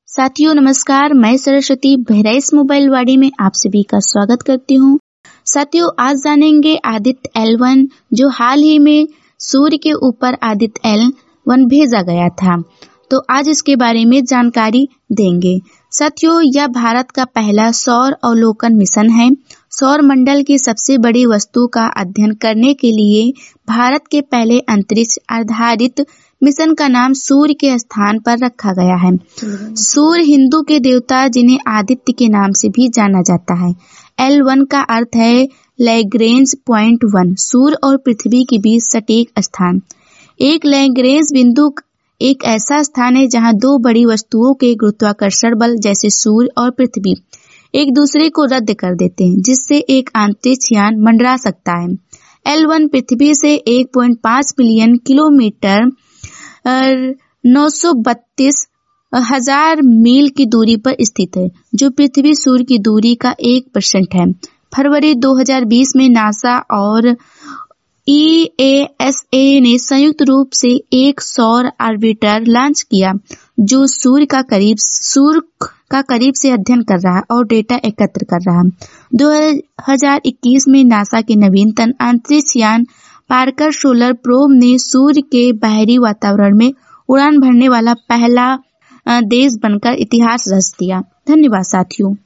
साथियों नमस्कार, मैं सरस्वती बहराइच मोबाइल वाड़ी में आप सभी का स्वागत करती हूँ। साथियों आज जानेंगे आदित्य L1 जो हाल ही में सूर्य के ऊपर आदित्य L1 भेजा गया था, तो आज इसके बारे में जानकारी देंगे। साथियों यह भारत का पहला सौर अवलोकन मिशन है। सौर मंडल की सबसे बड़ी वस्तु का अध्ययन करने के लिए भारत के पहले अंतरिक्ष आधारित मिशन का नाम सूर्य के स्थान पर रखा गया है। सूर्य हिंदू के देवता जिन्हें आदित्य के नाम से भी जाना जाता है। L1 का अर्थ है लैग्रेंज पॉइंट 1, सूर्य और पृथ्वी के बीच सटीक स्थान। एक लैग्रेंज बिंदु एक ऐसा स्थान है जहां दो बड़ी वस्तुओं के गुरुत्वाकर्षण बल जैसे सूर्य और पृथ्वी एक दूसरे को रद्द कर देते हैं, जिससे एक अंतरिक्ष यान मंडरा सकता है। L1 पृथ्वी से 1.5 मिलियन किलोमीटर 932,000 मील की दूरी पर स्थित है, जो पृथ्वी सूर्य की दूरी का 1% है। फरवरी 2020 में नासा और ESA ने संयुक्त रूप से एक सौर ऑर्बिटर लॉन्च किया, जो सूर्य का करीब से अध्ययन कर रहा है और डेटा एकत्र कर रहा है। 2021 में नासा के नवीनतम अंतरिक्ष यान पार्कर सोलर प्रोब ने सूर्य के बाहरी वातावरण में उड़ान भरने वाला पहला देश बनकर इतिहास रच दिया। धन्यवाद साथियों।